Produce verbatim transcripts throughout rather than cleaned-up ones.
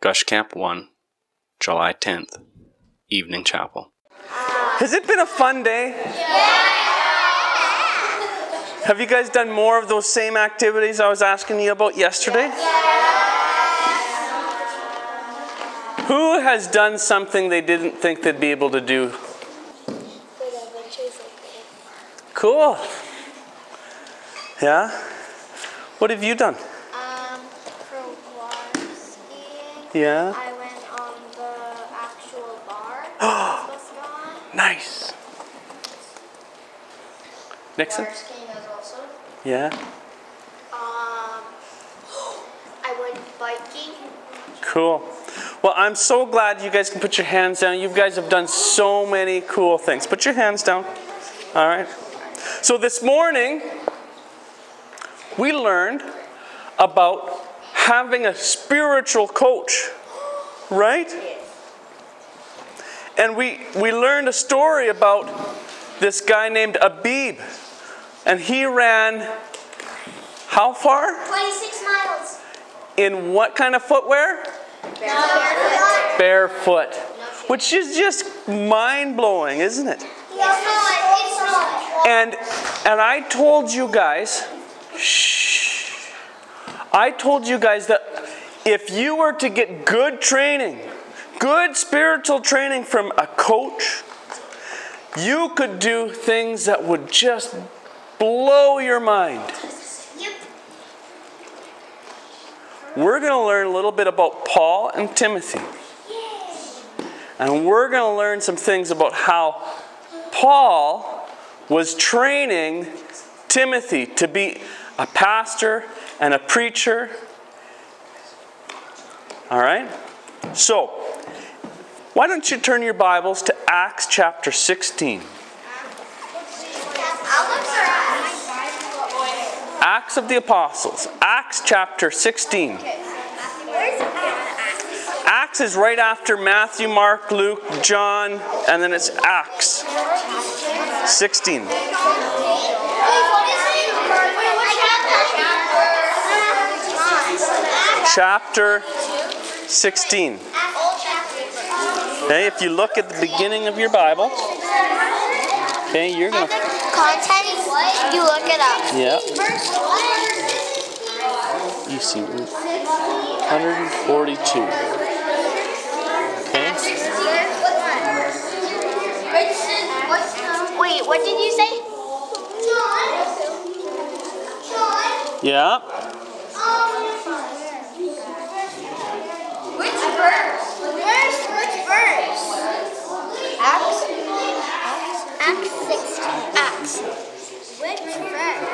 Gush Camp one, July tenth, Evening Chapel. Has it been a fun day? Yeah. Have you guys done more of those same activities I was asking you about yesterday? Yeah. Who has done something they didn't think they'd be able to do? Cool. Yeah? What have you done? Um, for water skiing, Yeah? I went on the actual bar I was supposed to go on. Nice. Nixon? Water skiing as also. Yeah? Um, I went biking. Cool. Well, I'm so glad you guys can put your hands down. You guys have done so many cool things. Put your hands down. All right. So this morning, we learned about having a spiritual coach, right? And we, we learned a story about this guy named Abib. And he ran how far? twenty-six miles. In what kind of footwear? Barefoot. Barefoot. Which is just mind-blowing, isn't it? It's not. It's not. And and I told you guys, shh. I told you guys that if you were to get good training, good spiritual training from a coach, you could do things that would just blow your mind. Yep. We're going to learn a little bit about Paul and Timothy. And we're going to learn some things about how Paul was training Timothy to be a pastor and a preacher. All right? So, why don't you turn your Bibles to Acts chapter sixteen. Acts of the Apostles. Acts chapter sixteen. Acts is right after Matthew, Mark, Luke, John, and then it's Acts sixteen. Chapter sixteen. Okay, if you look at the beginning of your Bible, okay, you're going to... Content, you look it up. Yeah. You see, one forty-two. Okay. Wait, what did you say? Yeah. Which verse? Verse, which verse? Acts? Acts sixteen. Acts. Which verse?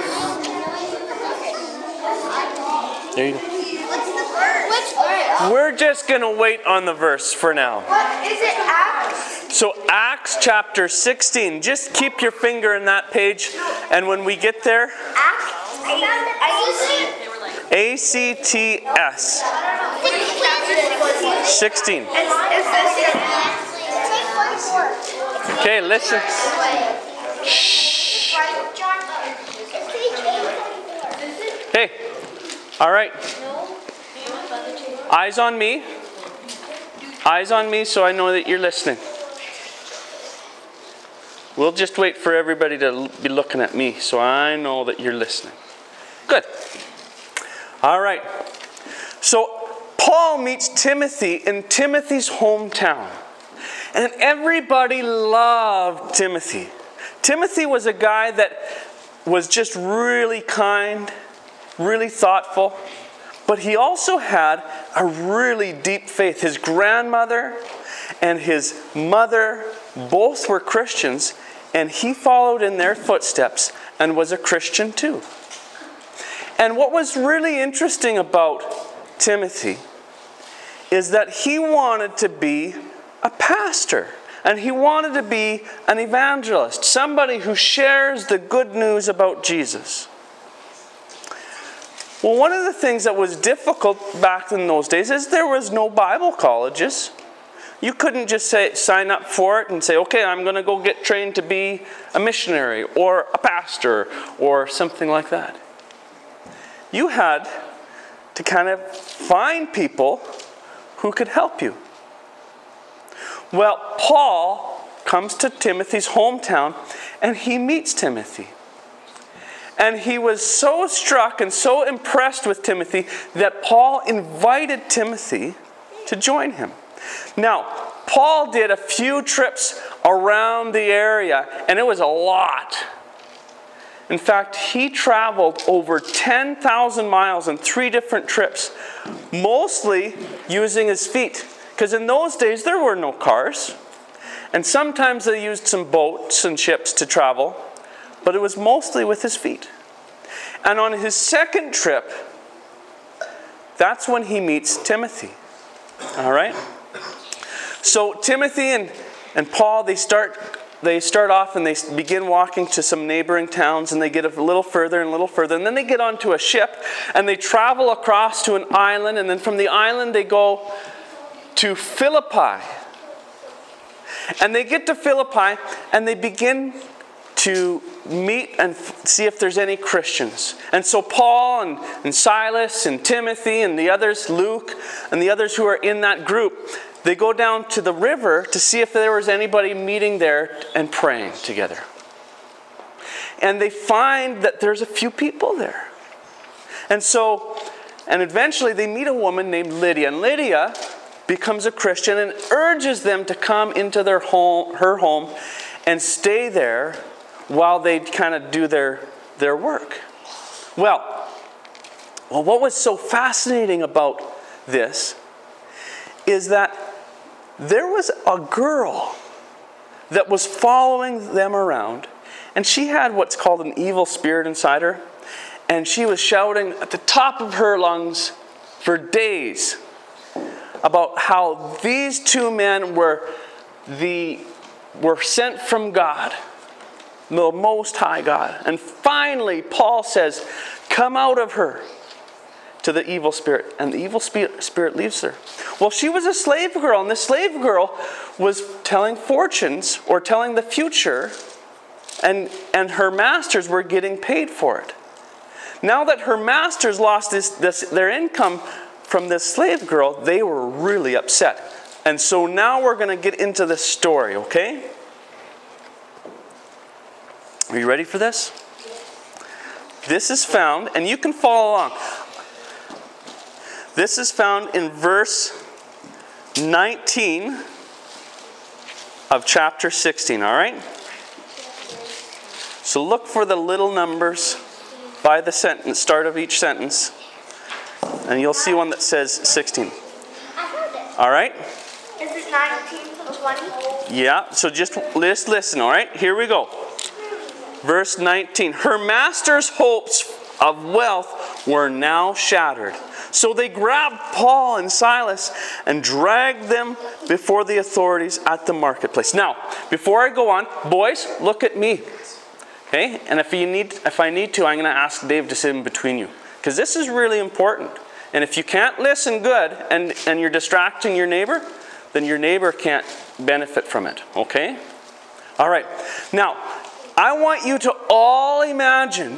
There you go. What's the verse? Which verse? We're just going to wait on the verse for now. What is it? Acts? So Acts chapter sixteen. Just keep your finger in that page. And when we get there, Acts? A C T S. sixteen. Okay, listen. Shh. Hey. All right. Eyes on me. Eyes on me so I know that you're listening. We'll just wait for everybody to be looking at me so I know that you're listening. Good. All right. So Paul meets Timothy in Timothy's hometown. And everybody loved Timothy. Timothy was a guy that was just really kind, really thoughtful. But he also had a really deep faith. His grandmother and his mother both were Christians. And he followed in their footsteps and was a Christian too. And what was really interesting about Timothy is that he wanted to be a pastor. And he wanted to be an evangelist. Somebody who shares the good news about Jesus. Well, one of the things that was difficult back in those days is there was no Bible colleges. You couldn't just say sign up for it and say, okay, I'm going to go get trained to be a missionary or a pastor or something like that. You had to kind of find people who could help you. Well, Paul comes to Timothy's hometown and he meets Timothy. And he was so struck and so impressed with Timothy that Paul invited Timothy to join him. Now, Paul did a few trips around the area, and it was a lot. In fact, he traveled over ten thousand miles in three different trips, mostly using his feet. Because in those days, there were no cars. And sometimes they used some boats and ships to travel, but it was mostly with his feet. And on his second trip, that's when he meets Timothy. All right? So Timothy and, and Paul, they start they start off and they begin walking to some neighboring towns, and they get a little further and a little further, and then they get onto a ship and they travel across to an island, and then from the island they go to Philippi. And they get to Philippi and they begin to meet and f- see if there's any Christians. And so Paul and, and Silas and Timothy and the others, Luke, and the others who are in that group, they go down to the river to see if there was anybody meeting there and praying together. And they find that there's a few people there. And so, and eventually they meet a woman named Lydia. And Lydia becomes a Christian and urges them to come into their home, her home, and stay there while they kind of do their, their work. Well, well, what was so fascinating about this is that there was a girl that was following them around, and she had what's called an evil spirit inside her, and she was shouting at the top of her lungs for days about how these two men were the were sent from God, the Most High God. And finally, Paul says, "Come out of her," to the evil spirit. And the evil spirit leaves her. Well, she was a slave girl, and the slave girl was telling fortunes or telling the future, and, and her masters were getting paid for it. Now that her masters lost this, this, their income from this slave girl, they were really upset. And so now we're going to get into this story, okay? Are you ready for this? This is found, and you can follow along. This is found in verse nineteen of chapter sixteen, all right? So look for the little numbers by the sentence, start of each sentence. And you'll see one that says sixteen. All right? Is it nineteen to twenty? Yeah, so just, just listen, all right? Here we go. Verse nineteen. Her master's hopes of wealth were now shattered. So they grabbed Paul and Silas and dragged them before the authorities at the marketplace. Now, before I go on, boys, look at me. Okay? And if you need, if I need to, I'm going to ask Dave to sit in between you, because this is really important. And if you can't listen good and, and you're distracting your neighbor, then your neighbor can't benefit from it. Okay? All right. Now, I want you to all imagine.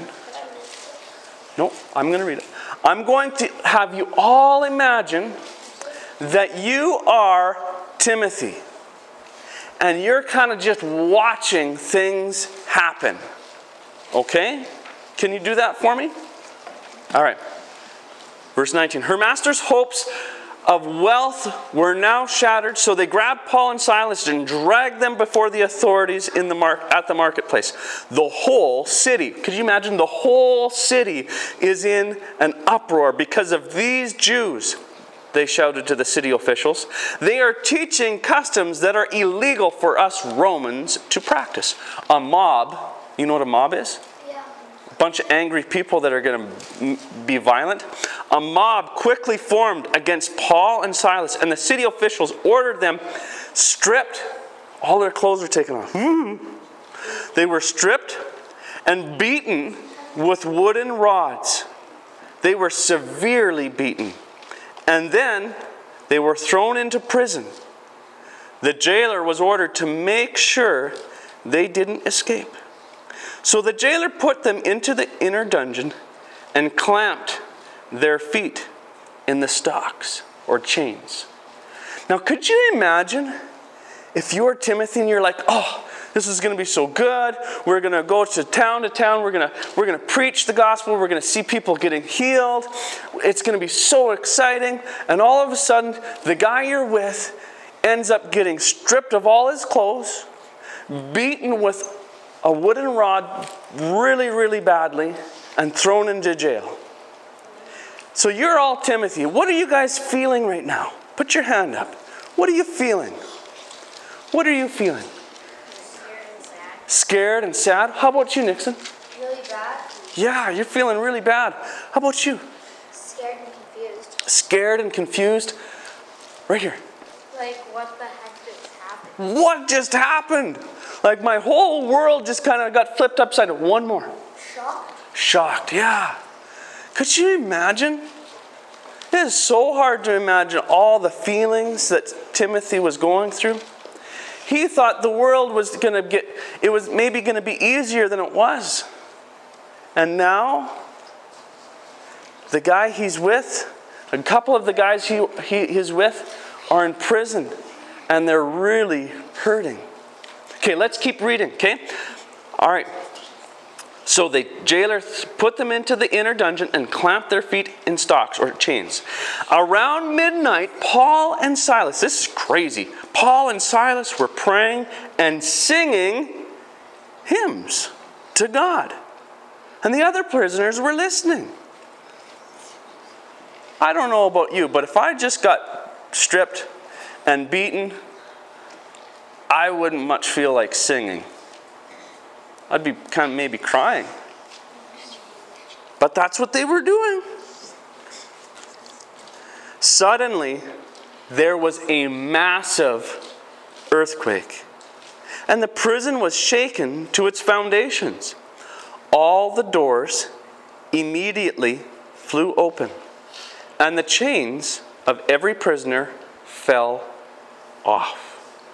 No, I'm going to read it. I'm going to have you all imagine that you are Timothy. And you're kind of just watching things happen. Okay? Can you do that for me? All right. Verse nineteen. Her master's hopes of wealth were now shattered, so they grabbed Paul and Silas and dragged them before the authorities in the mar- at the marketplace. The whole city, could you imagine? The whole city is in an uproar because of these Jews. They shouted to the city officials. They are teaching customs that are illegal for us Romans to practice. A mob, you know what a mob is? Yeah. A bunch of angry people that are going to be violent. A mob quickly formed against Paul and Silas, and the city officials ordered them stripped. All their clothes were taken off. They were stripped and beaten with wooden rods. They were severely beaten. And then they were thrown into prison. The jailer was ordered to make sure they didn't escape. So the jailer put them into the inner dungeon and clamped their feet in the stocks or chains. Now, could you imagine if you were Timothy and you're like, oh, this is going to be so good. We're going to go to town to town. We're going to we're going to preach the gospel. We're going to see people getting healed. It's going to be so exciting. And all of a sudden, the guy you're with ends up getting stripped of all his clothes, beaten with a wooden rod really, really badly, and thrown into jail. So you're all Timothy. What are you guys feeling right now? Put your hand up. What are you feeling? What are you feeling? Scared and sad. How about you, Nixon? Really bad. Yeah, you're feeling really bad. How about you? Scared and confused. Scared and confused. Right here. Like, what the heck just happened? What just happened? Like my whole world just kind of got flipped upside down. One more. Shocked. Shocked, yeah. Could you imagine? It is so hard to imagine all the feelings that Timothy was going through. He thought the world was going to get, it was maybe going to be easier than it was. And now, the guy he's with, a couple of the guys he, he he's with are in prison. And they're really hurting. Okay, let's keep reading, okay? All right. So the jailer put them into the inner dungeon and clamped their feet in stocks or chains. Around midnight, Paul and Silas, this is crazy. Paul and Silas were praying and singing hymns to God. And the other prisoners were listening. I don't know about you, but if I just got stripped and beaten, I wouldn't much feel like singing. I'd be kind of maybe crying. But that's what they were doing. Suddenly, there was a massive earthquake, and the prison was shaken to its foundations. All the doors immediately flew open, and the chains of every prisoner fell off.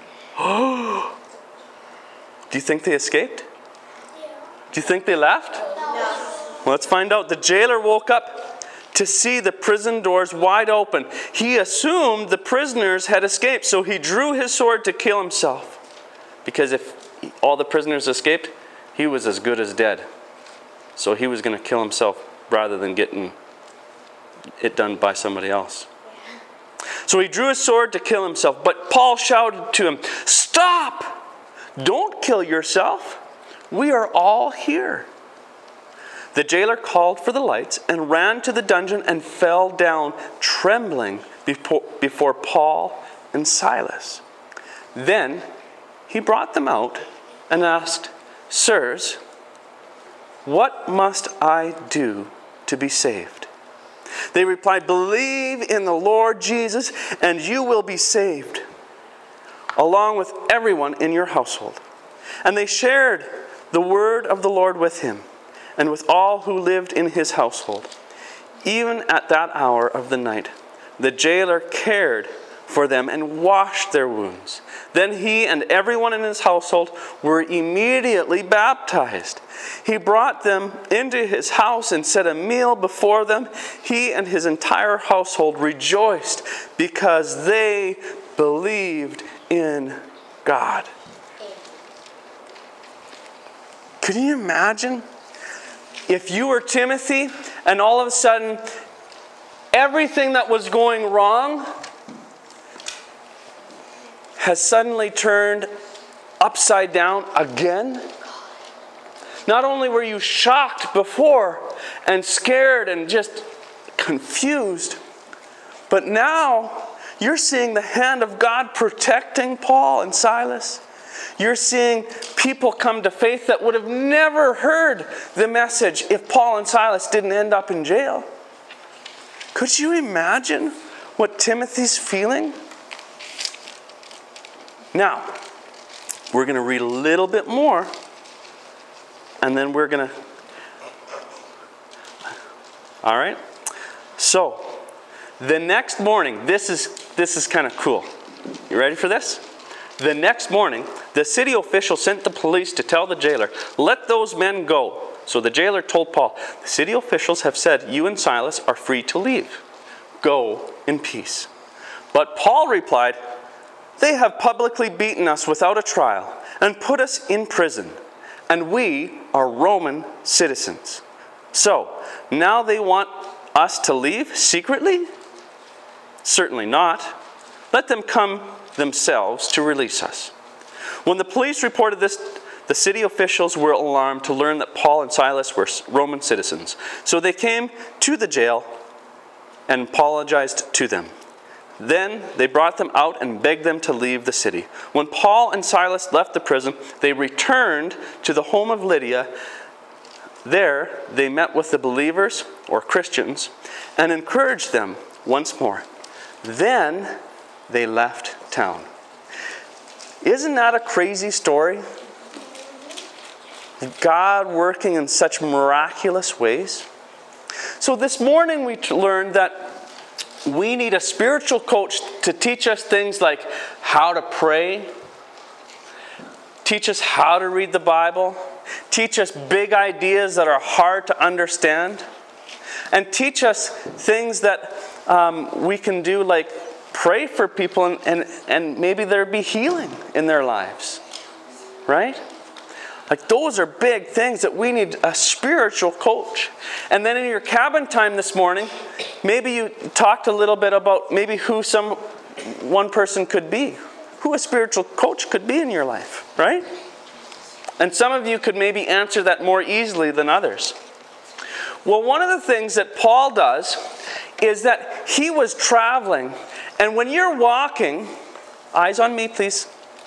Do you think they escaped? Do you think they left? No. Well, let's find out. The jailer woke up to see the prison doors wide open. He assumed the prisoners had escaped, so he drew his sword to kill himself. Because if all the prisoners escaped, he was as good as dead. So he was going to kill himself rather than getting it done by somebody else. So he drew his sword to kill himself. But Paul shouted to him, "Stop! Don't kill yourself. We are all here." The jailer called for the lights and ran to the dungeon and fell down trembling before, before Paul and Silas. Then he brought them out and asked, "Sirs, what must I do to be saved?" They replied, "Believe in the Lord Jesus and you will be saved, along with everyone in your household." And they shared the word of the Lord with him and with all who lived in his household. Even at that hour of the night, the jailer cared for them and washed their wounds. Then he and everyone in his household were immediately baptized. He brought them into his house and set a meal before them. He and his entire household rejoiced because they believed in God. Could you imagine if you were Timothy and all of a sudden everything that was going wrong has suddenly turned upside down again? Not only were you shocked before and scared and just confused, but now you're seeing the hand of God protecting Paul and Silas. You're seeing people come to faith that would have never heard the message if Paul and Silas didn't end up in jail. Could you imagine what Timothy's feeling? Now, we're going to read a little bit more, and then we're going to... All right? So, the next morning, this is this is kind of cool. You ready for this? The next morning, the city official sent the police to tell the jailer, "Let those men go." So the jailer told Paul, "The city officials have said you and Silas are free to leave. Go in peace." But Paul replied, "They have publicly beaten us without a trial and put us in prison, and we are Roman citizens. So, now they want us to leave secretly? Certainly not. Let them come themselves to release us." When the police reported this, the city officials were alarmed to learn that Paul and Silas were Roman citizens. So they came to the jail and apologized to them. Then they brought them out and begged them to leave the city. When Paul and Silas left the prison, they returned to the home of Lydia. There they met with the believers, or Christians, and encouraged them once more. Then they left town. Isn't that a crazy story? God working in such miraculous ways. So this morning we learned that we need a spiritual coach to teach us things like how to pray, teach us how to read the Bible, teach us big ideas that are hard to understand, and teach us things that um, we can do, like pray for people and, and, and maybe there be healing in their lives. Right? Like those are big things that we need a spiritual coach. And then in your cabin time this morning, maybe you talked a little bit about maybe who some one person could be, who a spiritual coach could be in your life, right? And some of you could maybe answer that more easily than others. Well, one of the things that Paul does is that he was traveling, and when you're walking, eyes on me, please.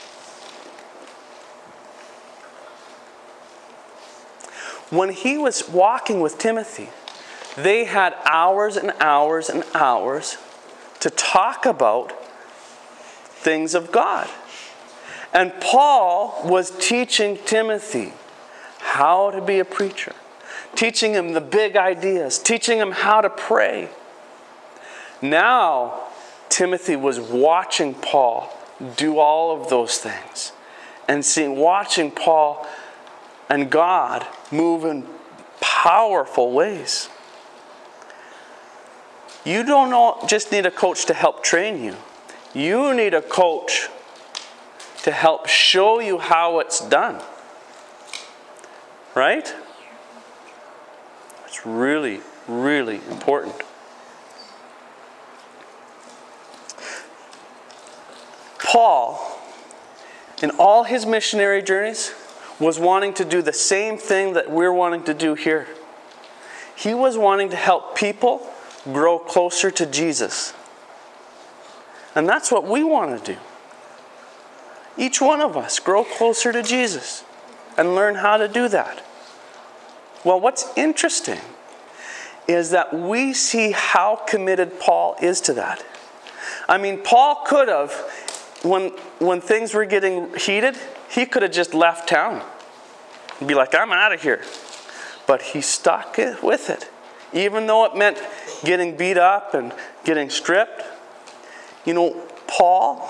When he was walking with Timothy, they had hours and hours and hours to talk about things of God. And Paul was teaching Timothy how to be a preacher, teaching him the big ideas, teaching him how to pray. Now, Timothy was watching Paul do all of those things and seeing, watching Paul and God move in powerful ways. You don't just need a coach to help train you. You need a coach to help show you how it's done. Right? It's really, really important. Paul, in all his missionary journeys, was wanting to do the same thing that we're wanting to do here. He was wanting to help people grow closer to Jesus. And that's what we want to do. Each one of us grow closer to Jesus and learn how to do that. Well, what's interesting is that we see how committed Paul is to that. I mean, Paul could have, when, when things were getting heated, he could have just left town and be like, I'm out of here. But he stuck it with it. Even though it meant getting beat up and getting stripped. You know, Paul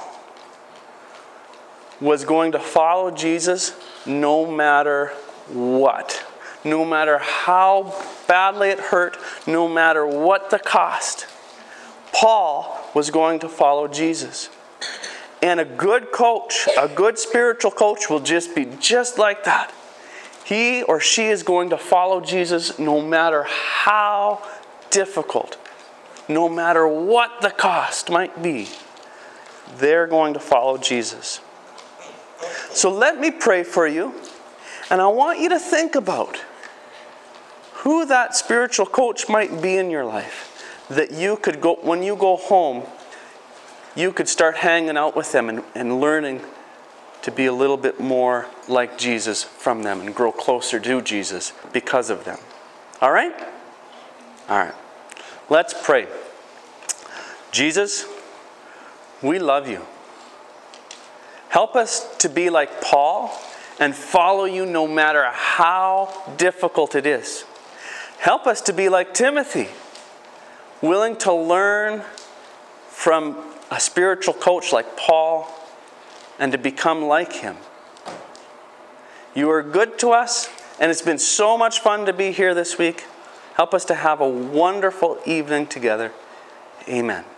was going to follow Jesus no matter what. No matter how badly it hurt, no matter what the cost. Paul was going to follow Jesus. And a good coach, a good spiritual coach will just be just like that. He or she is going to follow Jesus no matter how difficult, no matter what the cost might be. They're going to follow Jesus. So let me pray for you, and I want you to think about who that spiritual coach might be in your life, that you could go, when you go home, you could start hanging out with them and, and learning to be a little bit more like Jesus from them and grow closer to Jesus because of them. All right? All right. Let's pray. Jesus, we love you. Help us to be like Paul and follow you no matter how difficult it is. Help us to be like Timothy, willing to learn from a spiritual coach like Paul and to become like him. You are good to us, and it's been so much fun to be here this week. Help us to have a wonderful evening together. Amen.